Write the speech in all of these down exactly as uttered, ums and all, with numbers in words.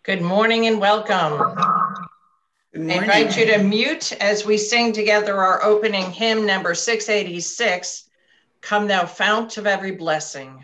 Good morning and welcome. Good I morning. invite you to mute as we sing together our opening hymn number six eighty-six, Come Thou Fount of Every Blessing.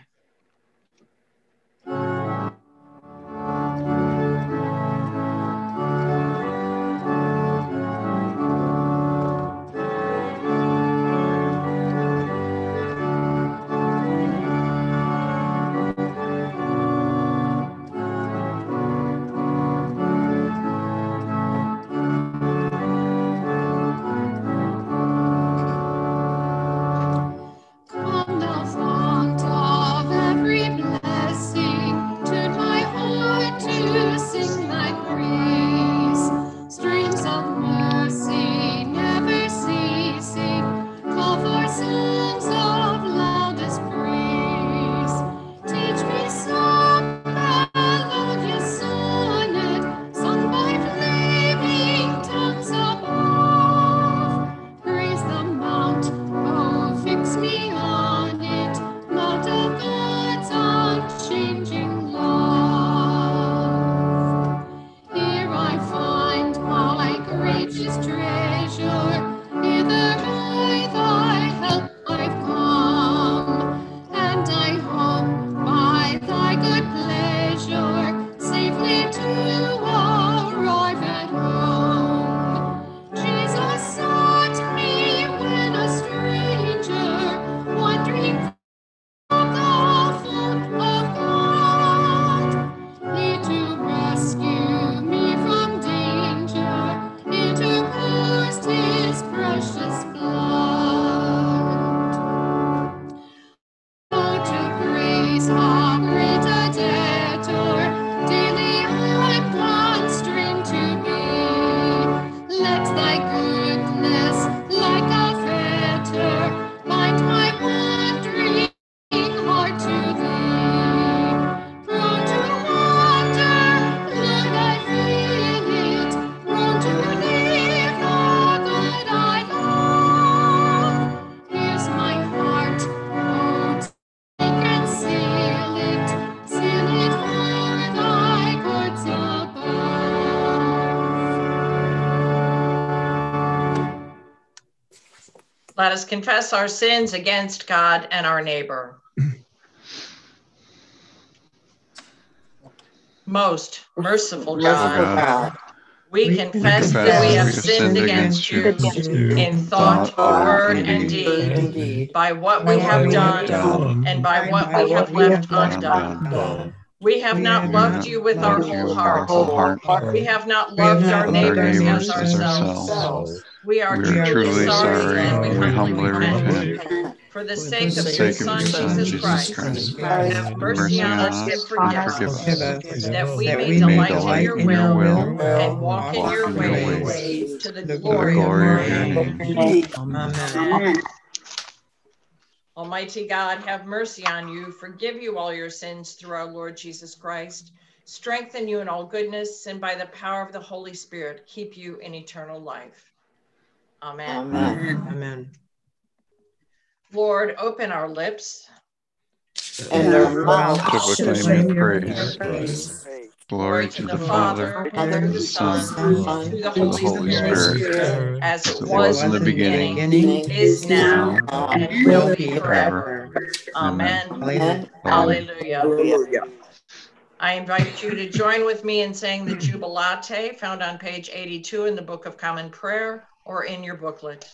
Let us confess our sins against God and our neighbor. Most merciful God, we confess that we have sinned against you in thought, word, and deed, by what we have done and by what we have left undone. We have not loved you with our whole heart. We have not loved our neighbors as ourselves. We are truly sorry and we humbly repent. For the sake of your Son, Jesus Christ, have mercy on us and forgive us, that we may delight in your will and walk in your ways, to the glory of your name. Amen. Almighty God, have mercy on you, forgive you all your sins through our Lord Jesus Christ, strengthen you in all goodness, and by the power of the Holy Spirit, keep you in eternal life. Amen. Amen. Amen. Lord, open our lips, and our mouth to proclaim your praise. praise. Glory to the Father, and to the Son, and to the Holy Spirit, as it was in the beginning, is now, and will be forever. Amen. Hallelujah. I invite you to join with me in saying the Jubilate, found on page eighty-two in the Book of Common Prayer or in your booklet.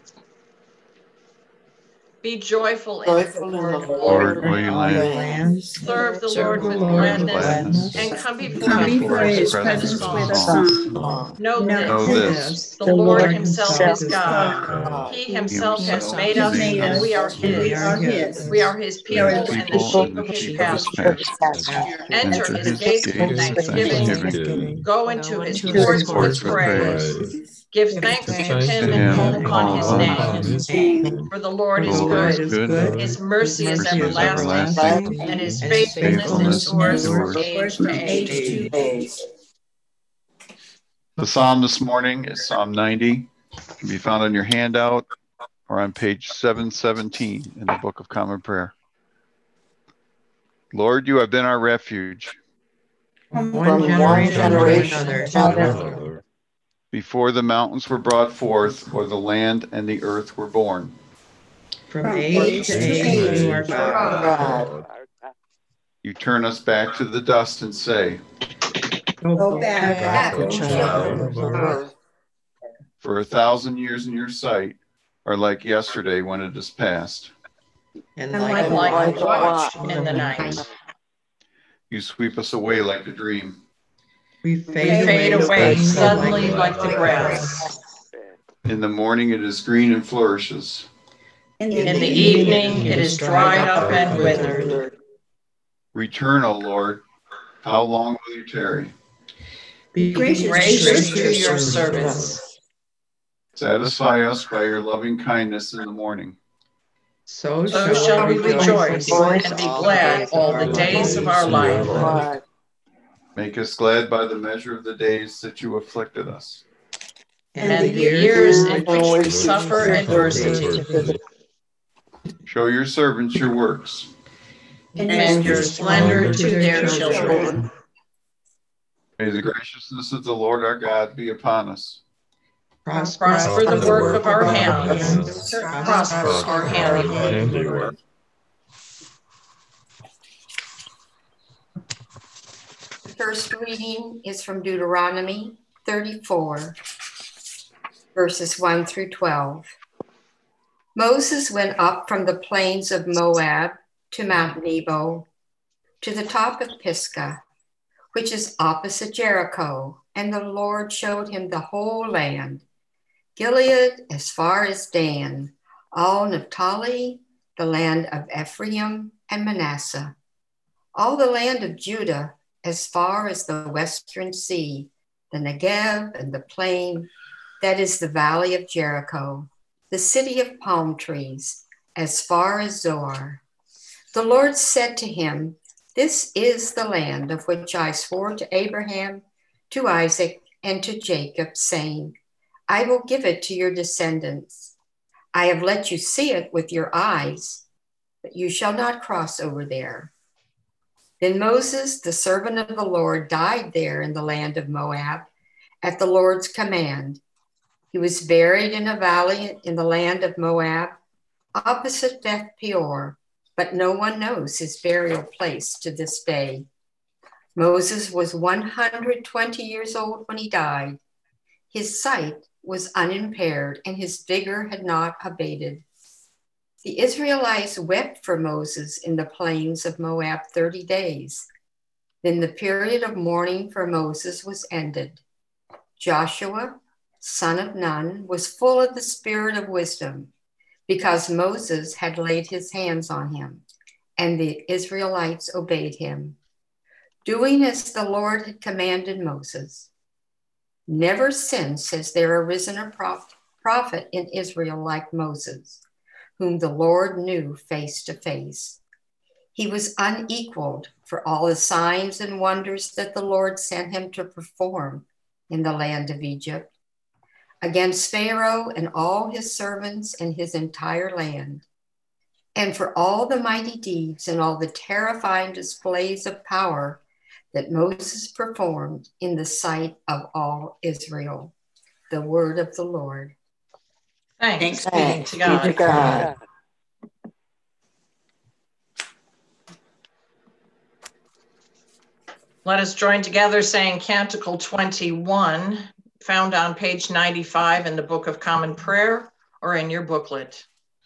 Be joyful in the Lord, Lord, will you land? Serve the Lord with gladness, and come before his presence with a song. Know this, the Lord himself is God. He himself has made us, and we are his. We are his people, and the sheep of his pasture. Enter his gates with thanksgiving. Go into his courts with praise. Give thanks to him and call upon his name. For the Lord is good. His mercy is everlasting, and his faithfulness endures from age to age. The psalm this morning is Psalm ninety. It can be found on your handout or on page seven seventeen in the Book of Common Prayer. Lord, you have been our refuge. From from one one generation to generation to another. another. Before the mountains were brought forth, or the land and the earth were born. From From age to age, you are God. God. You turn us back to the dust and say, Go back, back, O O children of children. earth. for a thousand years in your sight are like yesterday when it is past. And And like And a like like a a watch watch in the night. You sweep us away like a dream. we We fade, fade away suddenly like like the grass. In the morning it is green and flourishes. In In the evening it is dried up and withered. Return, O Lord. How long will you tarry? Be Gracious Gracious to to your your servants. servants. Satisfy us by your loving kindness in the morning. So, So shall we rejoice rejoice and be glad all the days of our life. Life. Make us glad by the measure of the days that you afflicted us. And the years in which we suffer adversity. Show your servants your works. And your splendor to their children. May the graciousness of the Lord our God be upon us. Prosper the work of our hands. Prosper our handiwork. The first reading is from Deuteronomy thirty-four, verses one through twelve. Moses went up from the plains of Moab to Mount Nebo, to the top of Pisgah, which is opposite Jericho, and the Lord showed him the whole land, Gilead as far as Dan, all Naphtali, the land of Ephraim and Manasseh, all the land of Judah as far as the western sea, the Negev and the plain, that is the valley of Jericho, the city of palm trees, as far as Zoar. The Lord said to him, "This is the land of which I swore to Abraham, to Isaac, and to Jacob, saying, I will give it to your descendants. I have let you see it with your eyes, but you shall not cross over there." Then Moses, the servant of the Lord, died there in the land of Moab at the Lord's command. He was buried in a valley in the land of Moab, opposite Beth Peor, but no one knows his burial place to this day. Moses was one hundred twenty years old when he died. His sight was unimpaired and his vigor had not abated. The Israelites wept for Moses in the plains of Moab thirty days. Then the period of mourning for Moses was ended. Joshua, son of Nun, was full of the spirit of wisdom, because Moses had laid his hands on him, and the Israelites obeyed him, doing as the Lord had commanded Moses. Never since has there arisen a prophet in Israel like Moses, whom the Lord knew face to face. He was unequaled for all the signs and wonders that the Lord sent him to perform in the land of Egypt, against Pharaoh and all his servants and his entire land, and for all the mighty deeds and all the terrifying displays of power that Moses performed in the sight of all Israel. The word of the Lord. Thanks be Thanks to be to God. God. Let us join together saying Canticle twenty-one, found on page ninety-five in the Book of Common Prayer or in your booklet.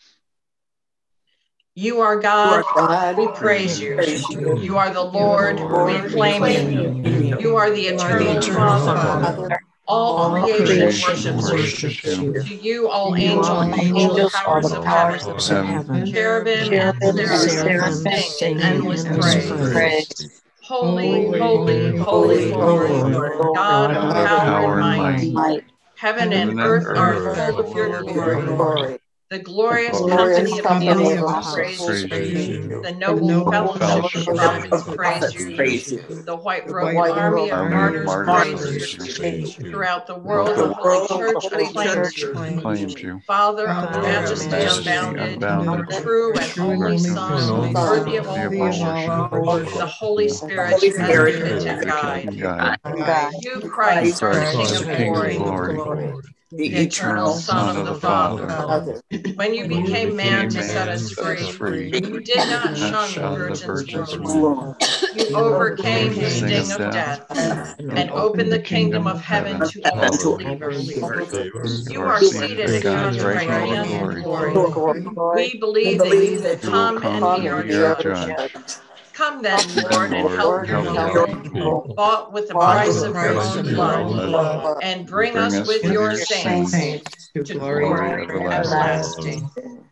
You are God, God, we praise you. praise you. You are the Lord, we acclaim you. You are the eternal Father. All creation worships you. To you, all angels, all powers of heaven, cherubim and seraphim sing endless praise. Holy, holy, holy Lord, God of power and might. Heaven and earth are full of your glory. The glorious glorious company of the company of apostles apostles praise praise you. you. The The noble noble fellowship of fellowship prophets of praise prophets you. praise The white the robed white army of robed Army of martyrs martyrs praise praise you. you. Throughout the Throughout world, the the Holy Church Holy proclaims Church you. proclaims you. Father of Father of majesty Majesty unbounded, unbounded. true and true and only only Son, Son, worthy of Worthy all of all worship, worship. the Holy The Spirit Holy as Spirit advocate as guide. advocate guide. God, You, You Christ, the Christ, King the of King of glory, glory, the eternal Son of the Father. When you when you became man became to set man, us set us free, free, you did not not shun the shun the Virgin's Virgin's womb. womb. You you overcame the Sting sting of of death, death and and open opened the the kingdom kingdom of of heaven heaven to to all all believers. believers. You You are are seated seated at God's right hand hand of in glory. glory. We believe that you will You will come and come be and our be our judge. judge. Come then, Come Lord, then, and Lord, help and your help help your people, people, bought with the by price the of your price own of your own blood, blood, and and bring bring us us with with your your saints saints to to glory glory everlasting. everlasting.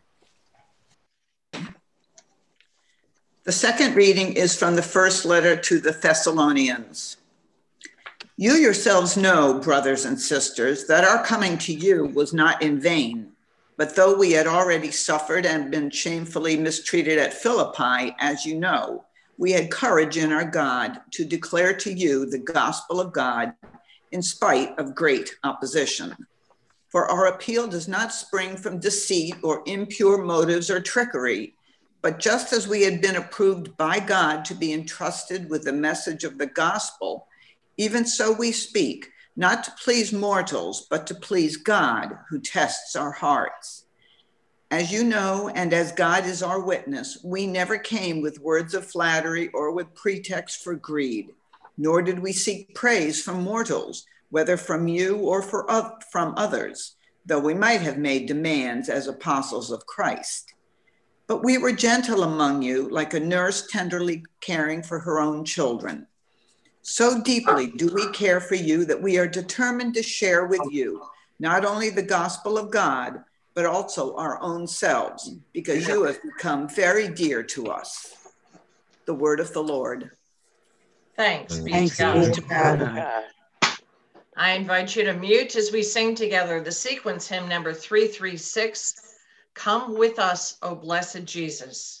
The second reading is from the first letter to the Thessalonians. You yourselves know, brothers and sisters, that our coming to you was not in vain. But though we had already suffered and been shamefully mistreated at Philippi, as you know, we had courage in our God to declare to you the gospel of God in spite of great opposition. For our appeal does not spring from deceit or impure motives or trickery, but just as we had been approved by God to be entrusted with the message of the gospel, even so we speak, not to please mortals, but to please God, who tests our hearts. As you know, and as God is our witness, we never came with words of flattery or with pretext for greed, nor did we seek praise from mortals, whether from you or for, from others, though we might have made demands as apostles of Christ. But we were gentle among you, like a nurse tenderly caring for her own children. So deeply do we care for you that we are determined to share with you not only the gospel of God, but also our own selves, because you have become very dear to us. The word of the Lord. Thanks be Thanks to be God. to God. I invite you to mute as we sing together the sequence hymn number three three six, Come With Us, O Blessed Jesus.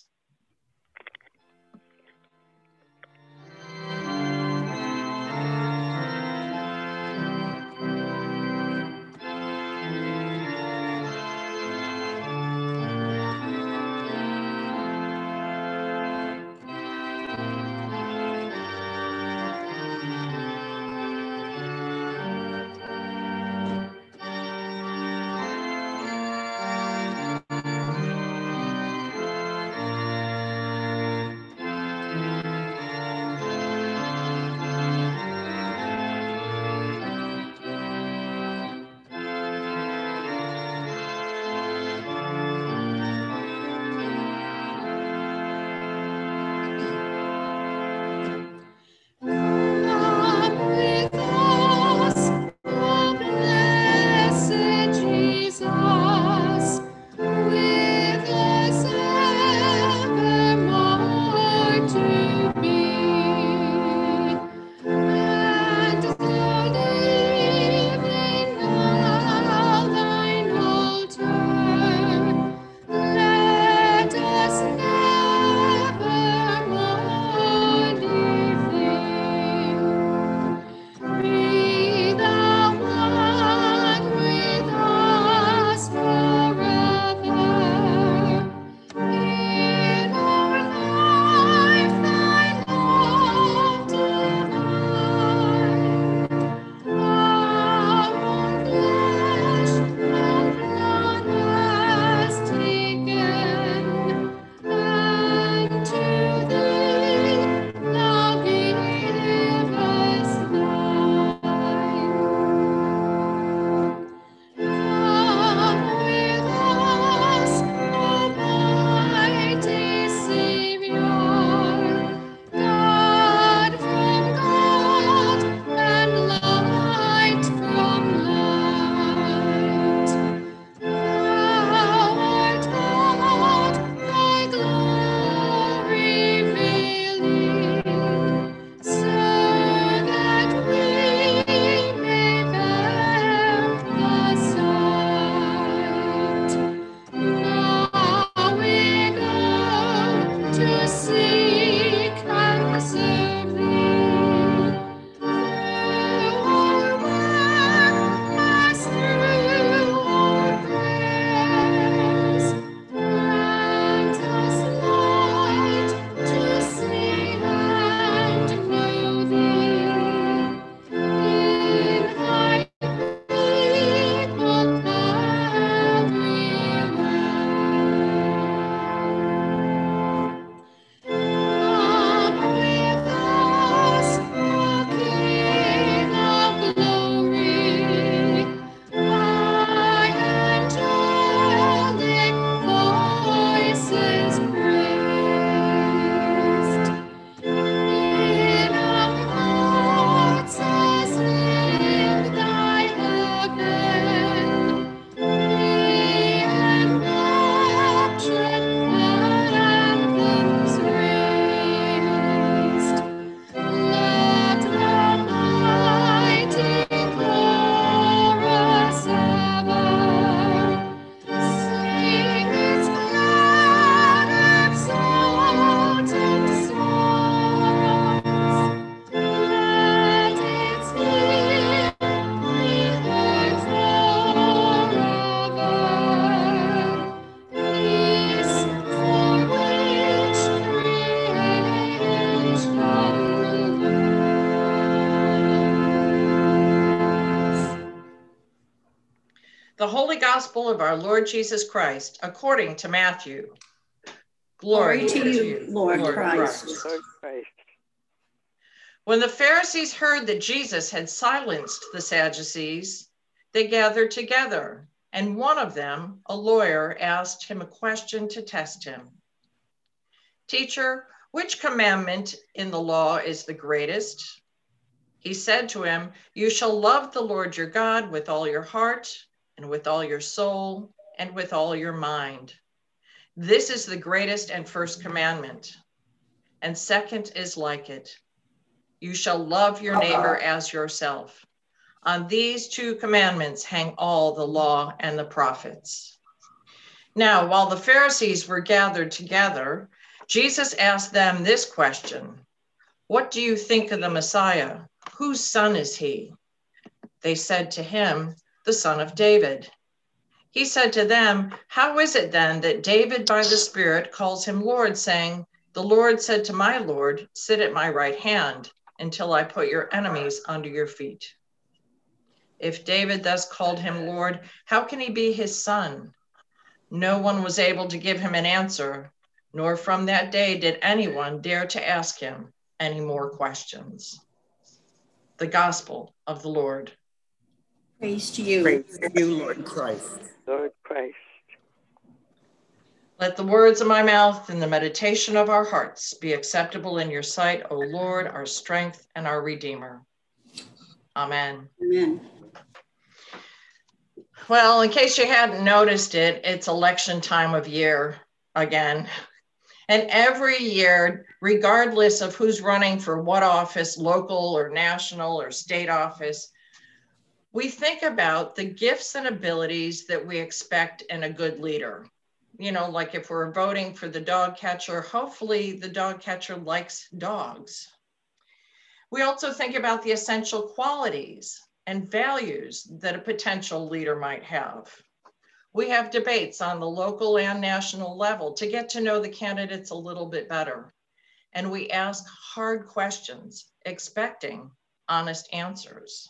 The Holy Gospel of our Lord Jesus Christ, according to Matthew. Glory, Glory to you, you Lord, Lord Christ. Christ. Lord Christ. When the Pharisees heard that Jesus had silenced the Sadducees, they gathered together, and one of them, a lawyer, asked him a question to test him. Teacher, which commandment in the law is the greatest? He said to him, you shall love the Lord your God with all your heart, and with all your soul, and with all your mind. This is the greatest and first commandment. And second is like it. You shall love your neighbor as yourself. On these two commandments hang all the law and the prophets. Now, while the Pharisees were gathered together, Jesus asked them this question. What do you think of the Messiah? Whose son is he? They said to him, the son of David. He said to them, how is it then that David by the Spirit calls him Lord, saying, the Lord said to my Lord, sit at my right hand until I put your enemies under your feet. If David thus called him Lord, how can he be his son? No one was able to give him an answer, nor from that day did anyone dare to ask him any more questions. The Gospel of the Lord. Praise to you. Praise to you, Lord Christ. Lord Christ. Let the words of my mouth and the meditation of our hearts be acceptable in your sight, O Lord, our strength and our Redeemer. Amen. Amen. Well, in case you hadn't noticed it, it's election time of year again. And every year, regardless of who's running for what office, local or national or state office, we think about the gifts and abilities that we expect in a good leader. You know, like if we're voting for the dog catcher, hopefully the dog catcher likes dogs. We also think about the essential qualities and values that a potential leader might have. We have debates on the local and national level to get to know the candidates a little bit better. And we ask hard questions, expecting honest answers.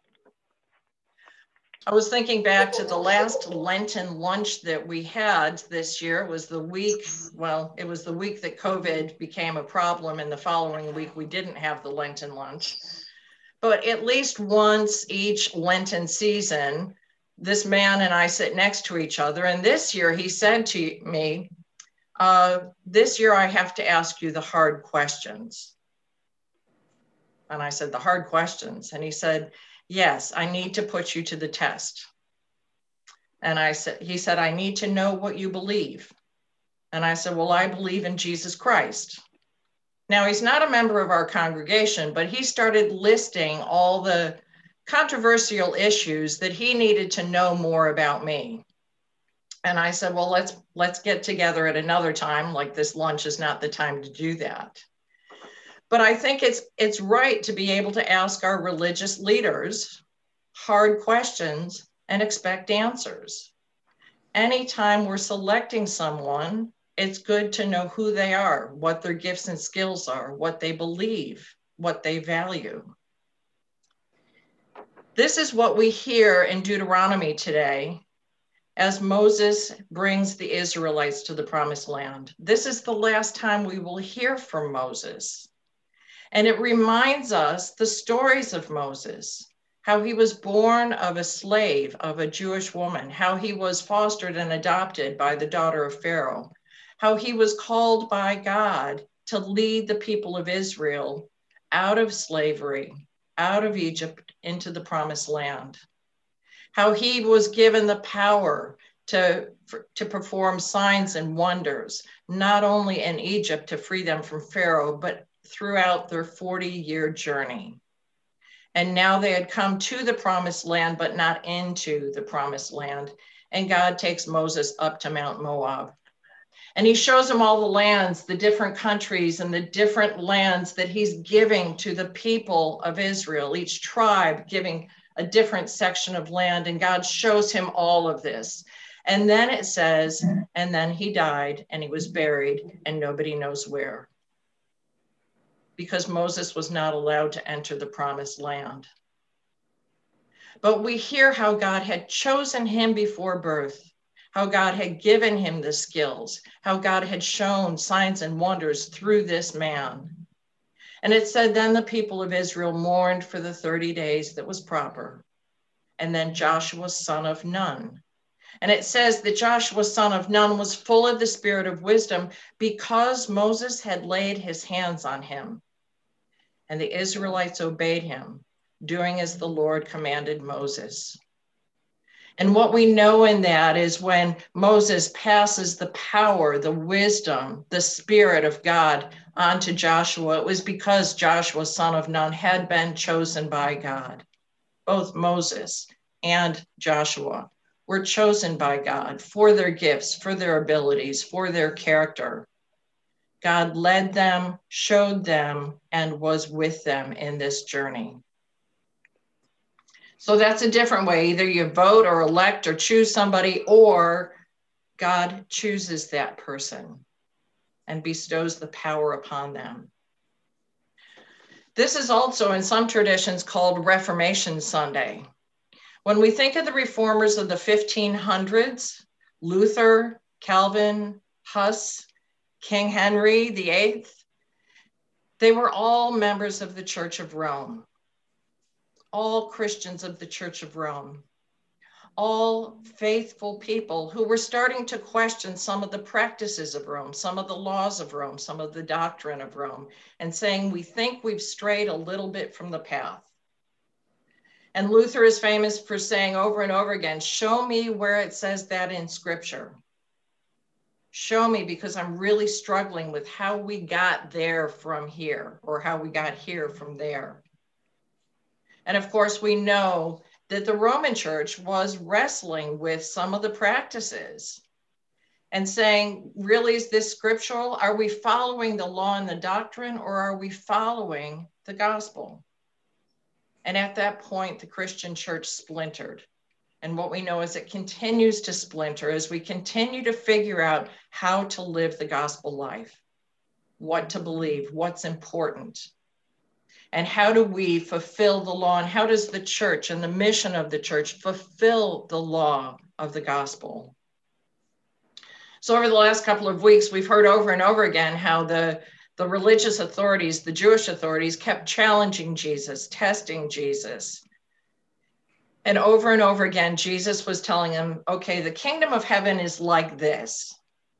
I was thinking back to the last Lenten lunch that we had this year. It was the week, well, it was the week that COVID became a problem, and the following week we didn't have the Lenten lunch. But at least once each Lenten season, this man and I sit next to each other. And this year he said to me, uh, this year I have to ask you the hard questions. And I said, the hard questions? And he said, yes, I need to put you to the test. And I said, he said, I need to know what you believe. And I said, well, I believe in Jesus Christ. Now, he's not a member of our congregation, but he started listing all the controversial issues that he needed to know more about me. And I said, well, let's let's get together at another time. Like, this lunch is not the time to do that. But I think it's it's right to be able to ask our religious leaders hard questions and expect answers. Anytime we're selecting someone, it's good to know who they are, what their gifts and skills are, what they believe, what they value. This is what we hear in Deuteronomy today as Moses brings the Israelites to the promised land. This is the last time we will hear from Moses. And it reminds us the stories of Moses, how he was born of a slave of a Jewish woman, how he was fostered and adopted by the daughter of Pharaoh, how he was called by God to lead the people of Israel out of slavery, out of Egypt into the promised land, how he was given the power to, for, to perform signs and wonders, not only in Egypt to free them from Pharaoh, but throughout their forty-year journey. And now they had come to the promised land, but not into the promised land. And God takes Moses up to Mount Moab. And he shows him all the lands, the different countries and the different lands that he's giving to the people of Israel, each tribe giving a different section of land. And God shows him all of this. And then it says, and then he died and he was buried and nobody knows where, because Moses was not allowed to enter the promised land. But we hear how God had chosen him before birth, how God had given him the skills, how God had shown signs and wonders through this man. And it said, then the people of Israel mourned for the thirty days that was proper. And then Joshua, son of Nun. And it says that Joshua, son of Nun, was full of the spirit of wisdom because Moses had laid his hands on him. And the Israelites obeyed him, doing as the Lord commanded Moses. And what we know in that is when Moses passes the power, the wisdom, the spirit of God onto Joshua, it was because Joshua, son of Nun, had been chosen by God. Both Moses and Joshua were chosen by God for their gifts, for their abilities, for their character. God led them, showed them, and was with them in this journey. So that's a different way. Either you vote or elect or choose somebody, or God chooses that person and bestows the power upon them. This is also in some traditions called Reformation Sunday. When we think of the reformers of the fifteen hundreds, Luther, Calvin, Huss, King Henry the Eighth, they were all members of the Church of Rome. All Christians of the Church of Rome, all faithful people who were starting to question some of the practices of Rome, some of the laws of Rome, some of the doctrine of Rome, and saying, we think we've strayed a little bit from the path. And Luther is famous for saying over and over again, show me where it says that in Scripture. Show me, because I'm really struggling with how we got there from here, or how we got here from there. And of course, we know that the Roman Church was wrestling with some of the practices and saying, really, is this scriptural? Are we following the law and the doctrine, or are we following the gospel? And at that point, the Christian church splintered. And what we know is it continues to splinter as we continue to figure out how to live the gospel life, what to believe, what's important. And how do we fulfill the law? And how does the church and the mission of the church fulfill the law of the gospel? So over the last couple of weeks, we've heard over and over again how the, the religious authorities, the Jewish authorities, kept challenging Jesus, testing Jesus. And over and over again, Jesus was telling them, okay, the kingdom of heaven is like this.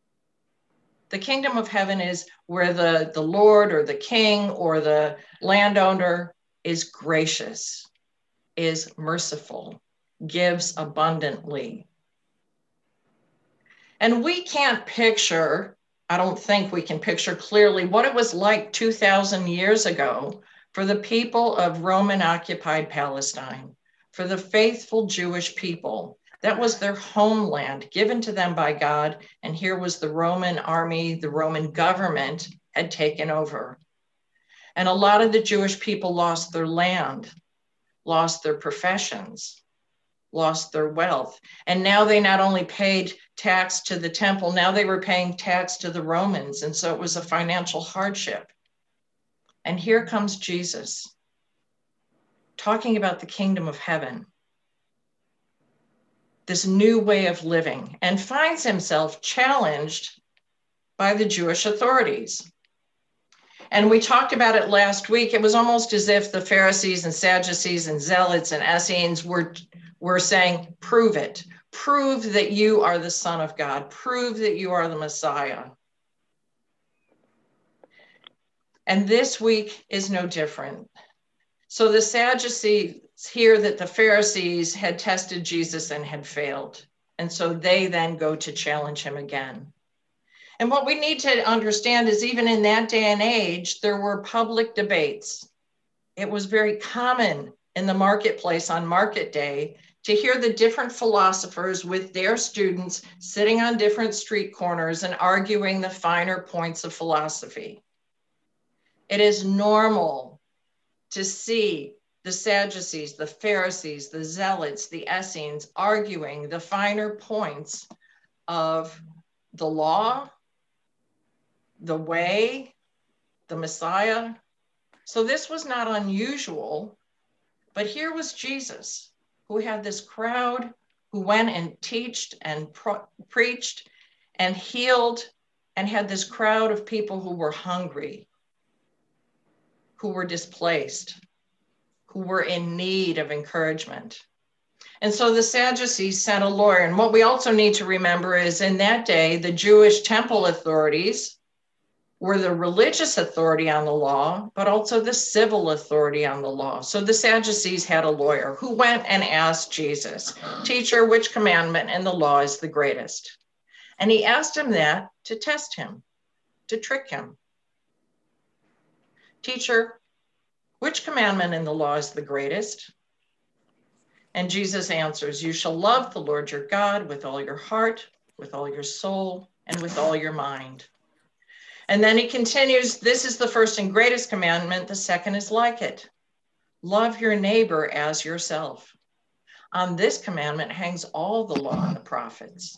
The kingdom of heaven is where the, the Lord or the king or the landowner is gracious, is merciful, gives abundantly. And we can't picture, I don't think we can picture clearly what it was like two thousand years ago for the people of Roman occupied Palestine, for the faithful Jewish people. That was their homeland given to them by God. And here was the Roman army, the Roman government had taken over. And a lot of the Jewish people lost their land, lost their professions, lost their wealth. And now they not only paid tax to the temple, now they were paying tax to the Romans. And so it was a financial hardship. And here comes Jesus talking about the kingdom of heaven, this new way of living, and finds himself challenged by the Jewish authorities. And we talked about it last week. It was almost as if the Pharisees and Sadducees and Zealots and Essenes were, were saying, prove it. Prove that you are the Son of God. Prove that you are the Messiah. And this week is no different. So the Sadducees hear that the Pharisees had tested Jesus and had failed. And so they then go to challenge him again. And what we need to understand is even in that day and age, there were public debates. It was very common in the marketplace on market day to hear the different philosophers with their students sitting on different street corners and arguing the finer points of philosophy. It is normal to see the Sadducees, the Pharisees, the Zealots, the Essenes arguing the finer points of the law, the way, the Messiah. So this was not unusual, but here was Jesus, who had this crowd who went and teached and pro- preached and healed, and had this crowd of people who were hungry, who were displaced, who were in need of encouragement. And so the Sadducees sent a lawyer. And what we also need to remember is in that day, the Jewish temple authorities were the religious authority on the law, but also the civil authority on the law. So the Sadducees had a lawyer who went and asked Jesus, "Teacher, which commandment in the law is the greatest?" And he asked him that to test him, to trick him. "Teacher, which commandment in the law is the greatest?" And Jesus answers, "You shall love the Lord your God with all your heart, with all your soul, and with all your mind." And then he continues, "This is the first and greatest commandment. The second is like it. Love your neighbor as yourself. On this commandment hangs all the law and the prophets."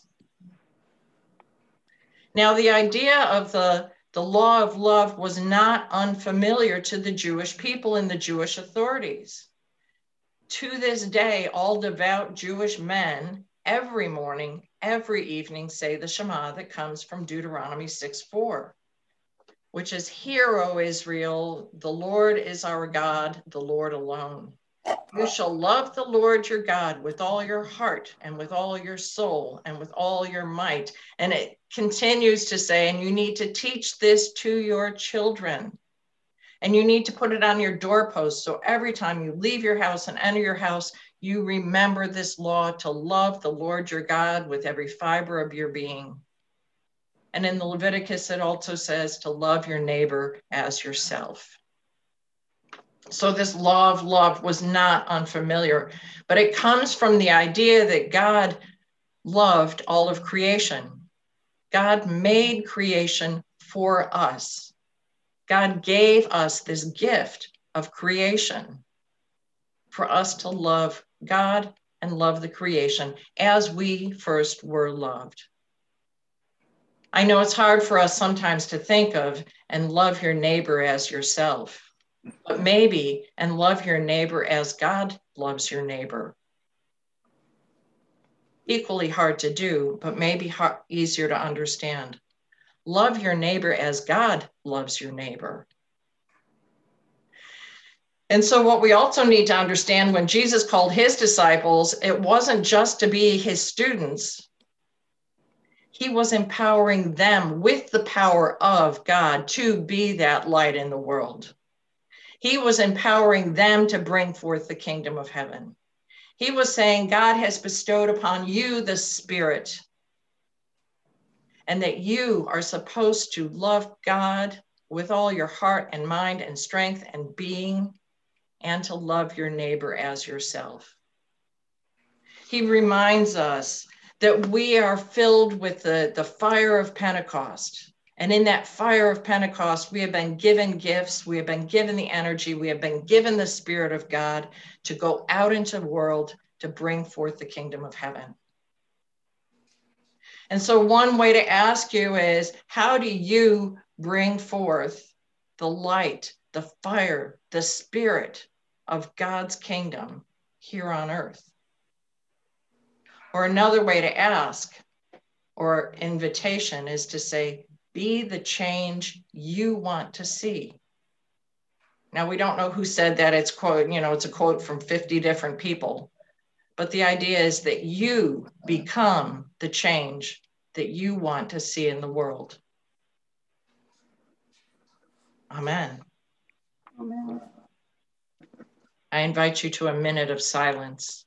Now, the idea of the, the law of love was not unfamiliar to the Jewish people and the Jewish authorities. To this day, all devout Jewish men every morning, every evening say the Shema that comes from Deuteronomy six four. Which is, "Hear, O Israel, the Lord is our God, the Lord alone. You shall love the Lord your God with all your heart and with all your soul and with all your might." And it continues to say, and you need to teach this to your children. And you need to put it on your doorpost. So every time you leave your house and enter your house, you remember this law to love the Lord your God with every fiber of your being. And in the Leviticus, it also says to love your neighbor as yourself. So this law of love was not unfamiliar, but it comes from the idea that God loved all of creation. God made creation for us. God gave us this gift of creation for us to love God and love the creation as we first were loved. I know it's hard for us sometimes to think of and love your neighbor as yourself, but maybe and love your neighbor as God loves your neighbor. Equally hard to do, but maybe hard, easier to understand. Love your neighbor as God loves your neighbor. And so what we also need to understand, when Jesus called his disciples, it wasn't just to be his students. He was empowering them with the power of God to be that light in the world. He was empowering them to bring forth the kingdom of heaven. He was saying, God has bestowed upon you the Spirit, and that you are supposed to love God with all your heart and mind and strength and being, and to love your neighbor as yourself. He reminds us that we are filled with the, the fire of Pentecost. And in that fire of Pentecost, we have been given gifts, we have been given the energy, we have been given the Spirit of God to go out into the world to bring forth the kingdom of heaven. And so one way to ask you is, how do you bring forth the light, the fire, the Spirit of God's kingdom here on earth? Or another way to ask, or invitation, is to say, be the change you want to see. Now, we don't know who said that. It's quote, you know, it's a quote from fifty different people. But the idea is that you become the change that you want to see in the world. Amen. Amen. I invite you to a minute of silence.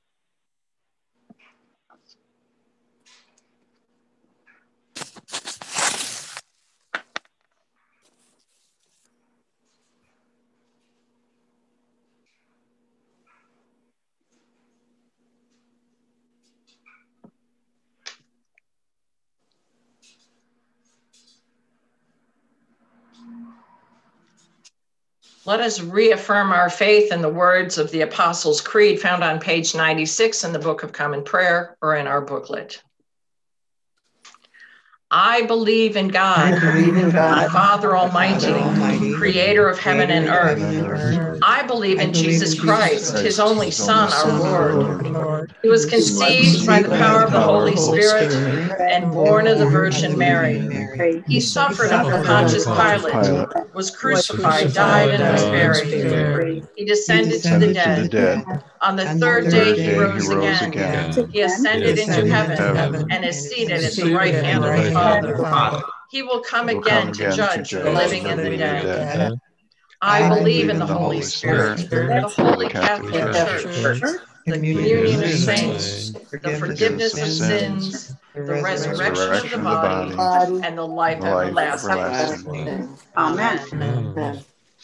Let us reaffirm our faith in the words of the Apostles' Creed found on page ninety-six in the Book of Common Prayer or in our booklet. I believe in God, I believe in God, Father Almighty, Father Almighty, creator of heaven and creator of earth. heaven and earth. I believe I in believe Jesus in Jesus Christ, Christ, his only Son, our Lord. Lord. He was He was conceived by the power of the Holy Spirit Spirit, and born of the born Virgin Mary. Mary. He suffered under suffered Pontius under Pontius Pilate, Pilate, was was crucified, died, and was crucified, buried. buried. He He descended to the descended to the dead. dead. On the On the third third day day he he rose rose again. again. He ascended He into ascended heaven into heaven and is seated at the seated right at hand the of right the hand of the Father. Father. He will come He will again come to again to judge the judge living the and the living and the dead. dead. I I believe in the the Holy Holy Spirit, Spirit, the Holy Catholic Catholic Church, Church, the communion communion of of saints, saints, the forgiveness forgiveness of of sins, sins, the the resurrection of the resurrection of the body, body, and the life and the life everlasting. everlasting. Amen. Amen.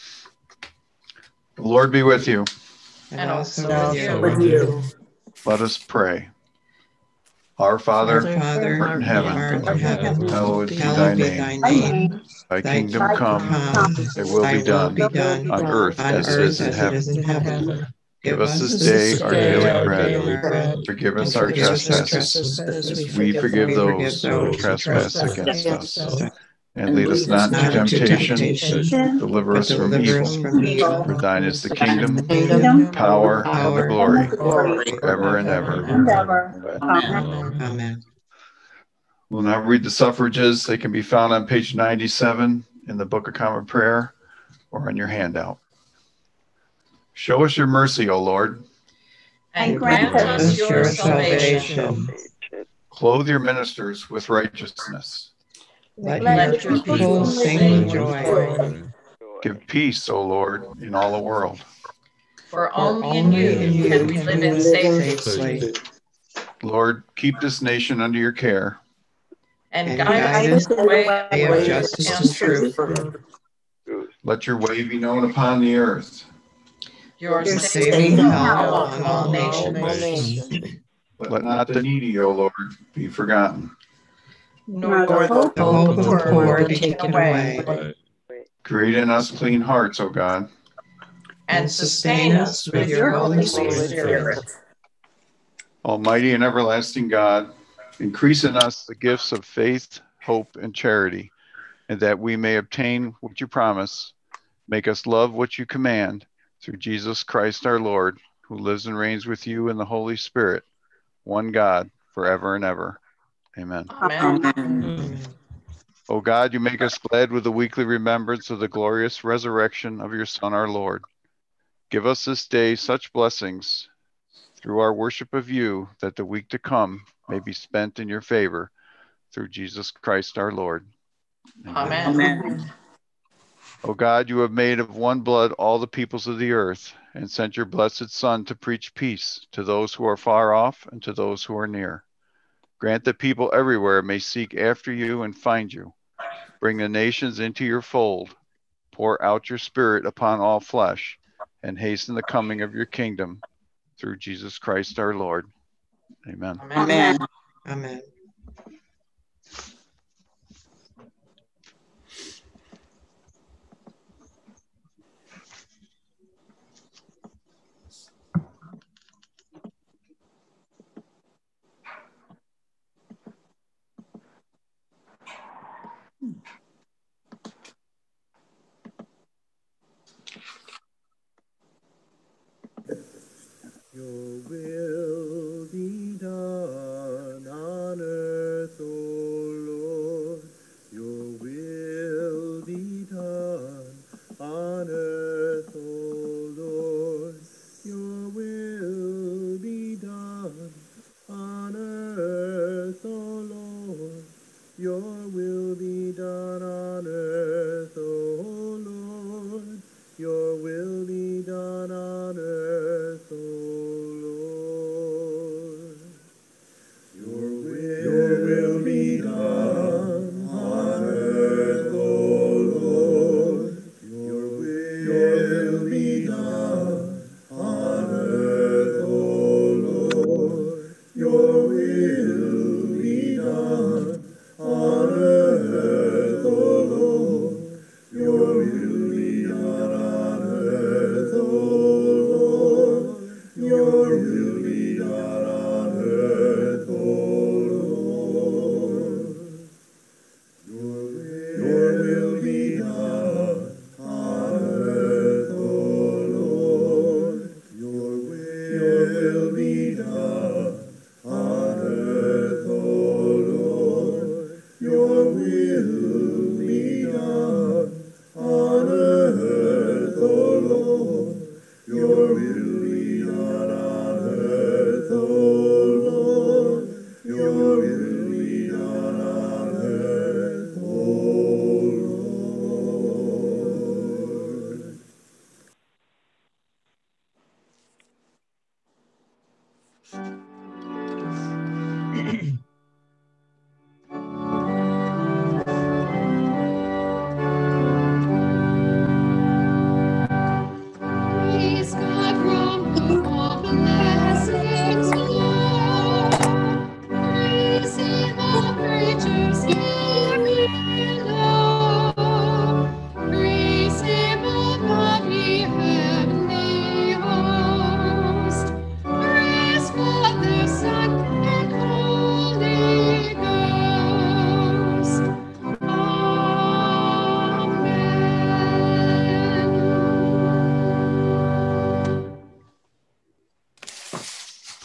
The Lord be with you. And also also with you. Let us pray. Our Father, Our Father, art in heaven, art in heaven, hallowed be thy hallowed be name. thy name. Thy Thy kingdom come, come, thy will thy be will be done, done on earth on as it is earth in as it is heaven. in heaven. Give us this day our daily bread. Forgive us our trespasses. We forgive those who trespass against us. And lead us not into temptation. Deliver us from evil. For thine is the kingdom, power, and the glory, forever and ever. Amen. Amen. We'll now read the suffrages. They can be found on page ninety-seven in the Book of Common Prayer or on your handout. Show us your mercy, O Lord. And grant us your salvation. Clothe your ministers with righteousness. Let, Let your your people people sing sing with with joy. Give peace, O Lord, in all the world. For For only in only you in you can we can live we in live safety. safely. Lord, keep this nation under your care. And And guide guide us us in the way in the way of justice and truth. Let your way be known upon the earth. Your Your saving saving help help among all nations. nations. Let not the needy, O Lord, be forgotten. Nor the The hope hope of of the the poor poor be taken away. Create in us clean hearts, O God. And sustain us with your Holy Spirit. Almighty and everlasting God, increase in us the gifts of faith, hope, and charity, and that we may obtain what you promise. Make us love what you command, through Jesus Christ our Lord, who lives and reigns with you in the Holy Spirit, one God, forever and ever. Amen. Amen. O God, you make us glad with the weekly remembrance of the glorious resurrection of your Son, our Lord. Give us this day such blessings through our worship of you, that the week to come may be spent in your favor, through Jesus Christ our Lord. Amen. Amen. O God, you have made of one blood all the peoples of the earth, and sent your blessed Son to preach peace to those who are far off and to those who are near. Grant that people everywhere may seek after you and find you. Bring the nations into your fold. Pour out your Spirit upon all flesh, and hasten the coming of your kingdom, through Jesus Christ our Lord. Amen. Amen. Amen. Your will be done on earth, O Lord. Your will be done on earth, O Lord. Your will be done on earth, O Lord. Your will be done on earth, O Lord. Your will be done on earth, O Lord.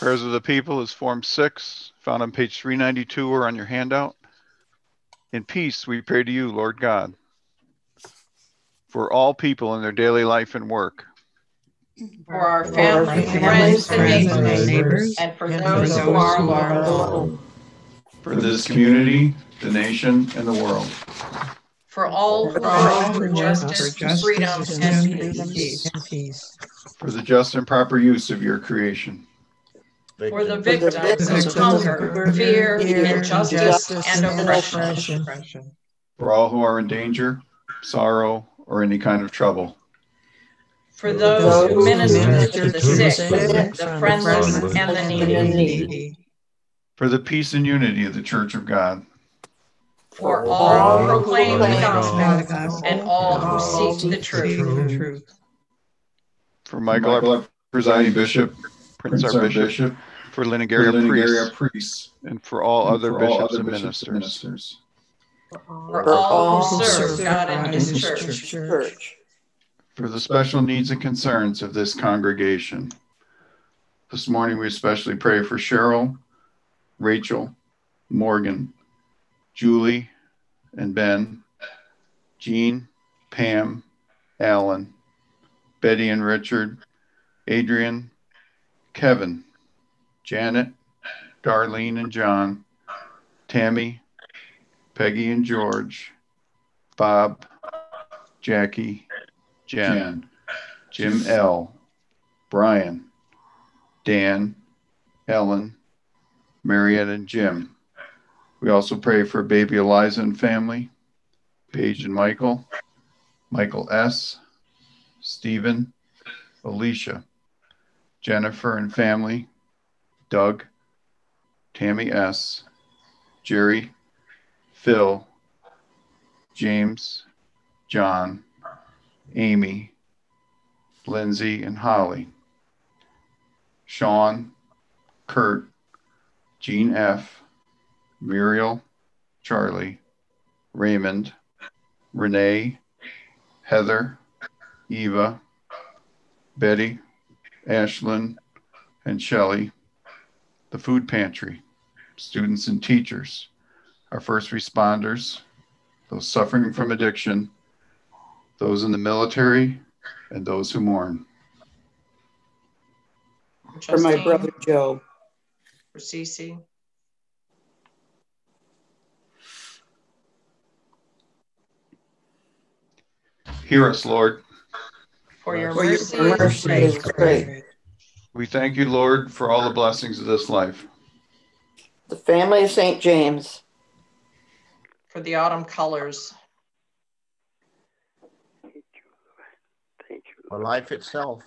Prayers of the People is Form six, found on page three ninety-two or on your handout. In peace, we pray to you, Lord God, for all people in their daily life and work. For our family, friends, and neighbors, and for those who are alone. For this community, the nation, and the world. For all who are for justice, freedom, and peace. For the just and proper use of your creation. For the victims of hunger, fear, injustice, and oppression. For all who are in danger, sorrow, or any kind of trouble. For those who minister to the sick, the friendless, and the needy. For the peace and unity of the Church of God. For all who proclaim the gospel, and all who seek the truth. For Michael, our presiding bishop, Prince, our bishop, for Linaria priests, and for all other bishops and ministers. For all who serve God and His church. For the special needs and concerns of this congregation. This morning we especially pray for Cheryl, Rachel, Morgan, Julie and Ben, Jean, Pam, Alan, Betty and Richard, Adrian, Kevin, Janet, Darlene and John, Tammy, Peggy and George, Bob, Jackie, Jen, Jim L., Brian, Dan, Ellen, Marietta and Jim. We also pray for baby Eliza and family, Paige and Michael, Michael S., Stephen, Alicia, Jennifer and family, Doug, Tammy S., Jerry, Phil, James, John, Amy, Lindsay and Holly, Sean, Kurt, Jean F., Muriel, Charlie, Raymond, Renee, Heather, Eva, Betty, Ashlyn, and Shelley, the food pantry, students and teachers, our first responders, those suffering from addiction, those in the military, and those who mourn. For my brother Joe. For Cece. Hear us, Lord. For your For mercy, your mercy is great. We thank you, Lord, for all the blessings of this life. The family of Saint James. For the autumn colors. For life itself.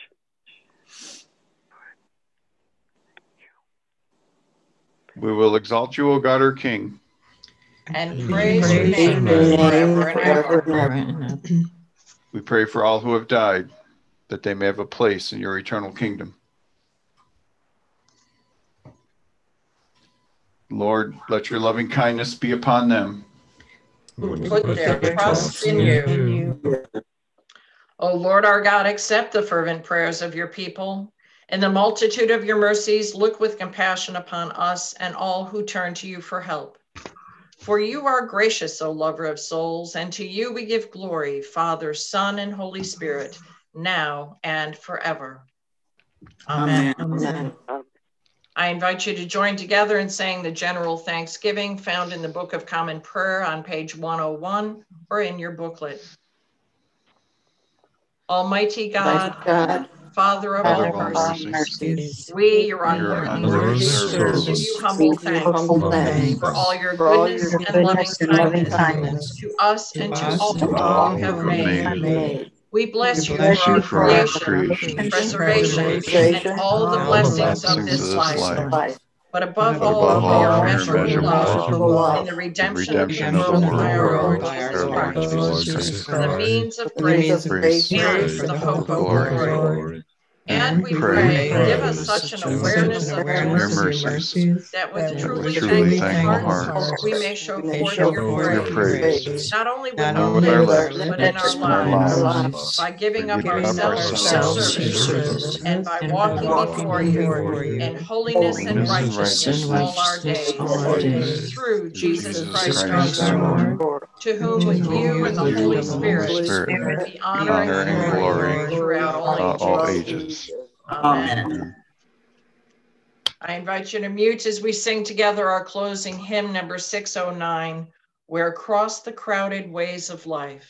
We will exalt you, O God, our King. And praise your name forever and ever. We pray for all who have died, that they may have a place in your eternal kingdom. Lord, let your loving kindness be upon them. Who put their trust in you. O Lord our God, accept the fervent prayers of your people. In the multitude of your mercies, look with compassion upon us and all who turn to you for help. For you are gracious, O lover of souls, and to you we give glory, Father, Son, and Holy Spirit, now and forever. Amen. Amen. I invite you to join together in saying the general thanksgiving found in the Book of Common Prayer on page one oh one or in your booklet. Almighty God, God, Father of Father all of all mercies, mercies, we, your your unworthy unworthy servants, servants, give you humble thanks humble thanks for all your for all goodness your and loving goodness and loving kindness kindness to us and to all to you all have who have made. made. We bless you bless for you our for our creation, creation, preservation, preservation, and all the all the blessings of blessings this of this life. life. But above But all, above for all, your for your immeasurable immeasurable love love, in the redemption, redemption of the world by our world Lord by Jesus our Lord Christ, Jesus Christ, for the means of The means grace of grace grace and for the hope of glory. glory. And we pray, give us such an awareness of your mercies, that with truly truly thankful thankful hearts, hearts, we may show may forth show your forth your praise, praise, not only with not our only with our lips, lips, but in our but our lives, lives, by giving up giving up ourselves to ourselves your to service, and by and walking walking before before you you in holiness and holiness and righteousness all our righteousness all our days, days. through Jesus Jesus Christ Christ our our Lord, Lord, to whom to with whom you and the with you Holy and the Holy Spirit Spirit be honor honor and and glory glory throughout all uh, all ages. ages. Amen. Amen. I invite you to mute as we sing together our closing hymn number six oh nine, Where Cross the Crowded Ways of Life.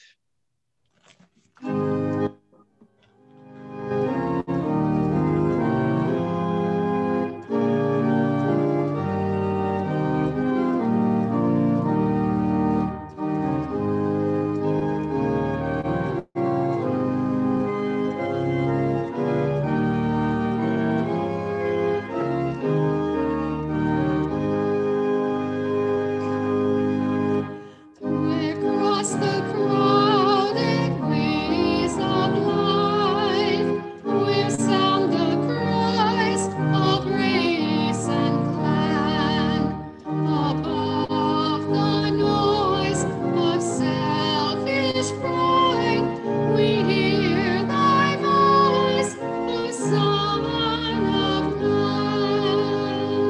Across the crowded ways of life, where sound the cries of race and clan, above the noise of selfish pride, we hear thy voice, O Son of Man.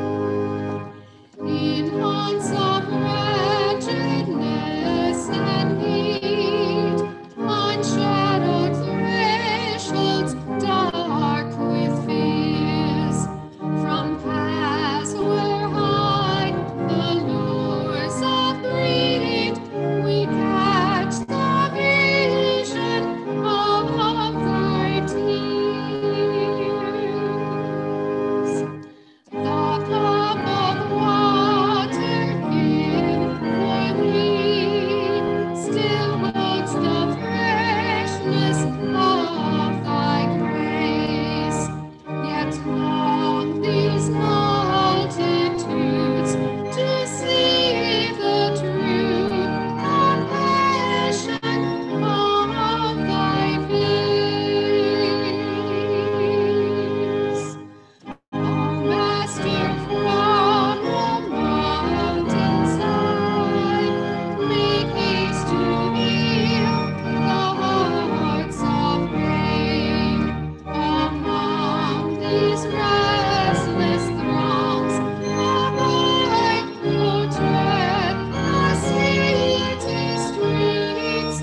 In haunts of wretchedness and need, on shadowed thresholds dark with fears, from paths where hide the lures of greed, we catch the vision of thy tears. The cup of water given for thee still holds the freshness of thy grace. Yet long these multitudes to see the true compassion of thy face. Master from the mountainside, make haste to heal the hearts of pain. Among these restless throngs, abide, O tread the city streets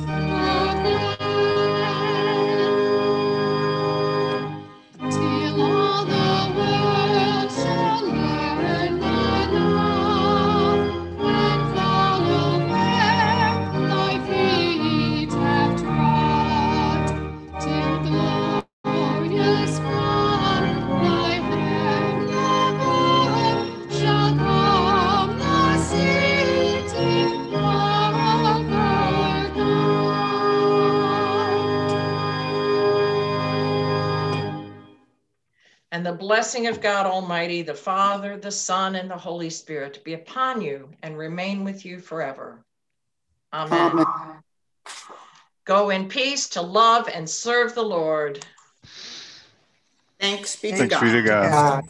again. Till all the world shall learn thy love and follow where thy feet have trod, till glorious from thy hand above shall come the city of our God. And the blessing of God Almighty, the Father, the Son, and the Holy Spirit be upon you and remain with you forever. Amen. Amen. Go in peace to love and serve the Lord. Thanks be to Thanks God. be to God. God.